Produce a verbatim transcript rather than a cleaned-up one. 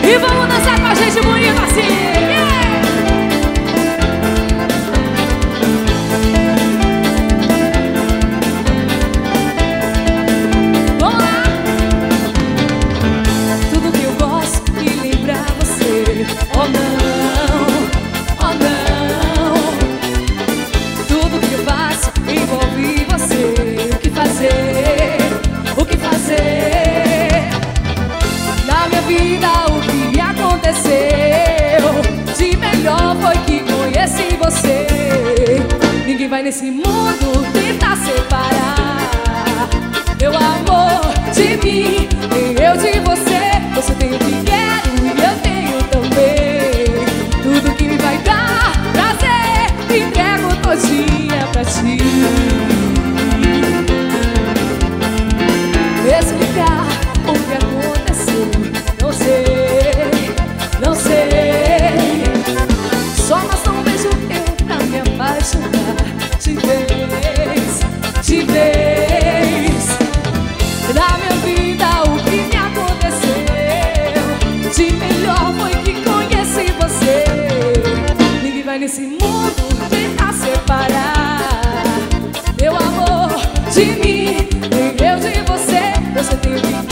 E vamos dançar com a gente bonito assim, yeah! Vamos lá! Tudo que eu gosto me lembra você. Oh não, oh não. Tudo que eu faço envolve você. O que fazer, o que fazer? Na minha vida o que aconteceu de melhor foi que conheci você. Ninguém vai nesse mundo tentar separar meu amor de mim e eu de você. Você tem o que quero e eu tenho também. Tudo que me vai dar prazer, entrego todinha pra ti. Explicar o que aconteceu, não sei, não sei. Só basta um beijo eu pra me apaixonar de vez, de vez. Na minha vida o que me aconteceu de melhor foi que conheci você. Ninguém vai nesse mundo tentar separar meu amor de mim e eu de você. Você tem o que